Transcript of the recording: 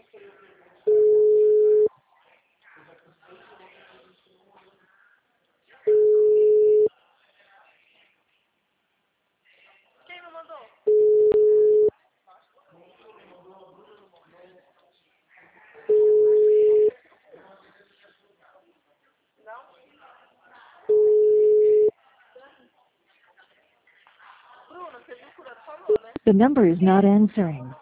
Quem me mandou? Não? Bruna, você viu o que o Fulano falou, né? The number is not answering.